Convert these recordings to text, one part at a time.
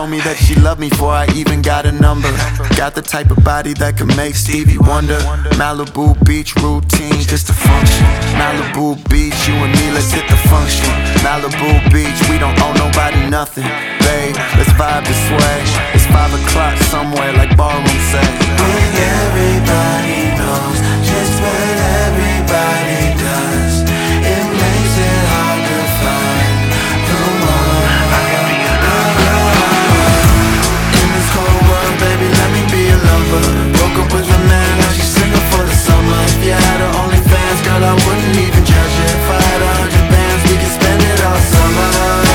told me that she loved me before I even got a number. Got the type of body that can make Stevie wonder. Malibu Beach routine, just a function. Malibu Beach, you and me, let's hit the function. Malibu Beach, we don't owe nobody nothing. Babe, let's vibe this way. It's 5 o'clock somewhere like ballroom say. When everybody knows just what everybody does, it makes it hard to find the one. In this cold world, baby, let me be a lover. Broke up with a man, now she's single for the summer. If you had her OnlyFans, girl, I wouldn't even judge you. If I had 100 bands, we could spend it all summer.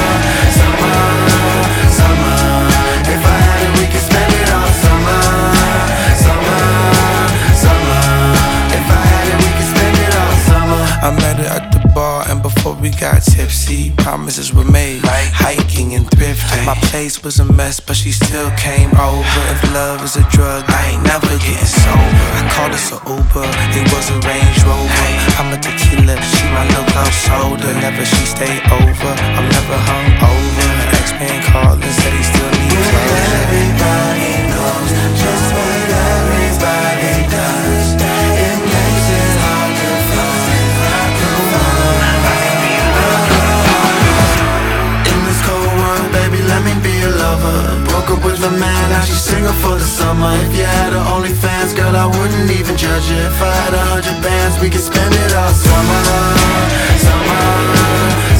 If I had it, we could spend it all summer. If I had it, we could spend it all summer. I met her at the bar, and before we got tipsy, promises were made, like hiking and thrifting. My place was a mess, but she still came over. If love is a drug, I ain't never getting sober. I called us a Uber, it was a Range Rover. I'm a tequila, she my little club soda. Whenever she stay over, I'm never hung over. Her ex-man called and said he still needs closure. Everybody knows just what everybody does. It makes it hard to find the one. In this cold world, baby, let me be a lover. Broke up with a man, now she's single for the summer. If you had her OnlyFans, girl, I wouldn't even judge you. If I had 100 bands, we could spend it all summer.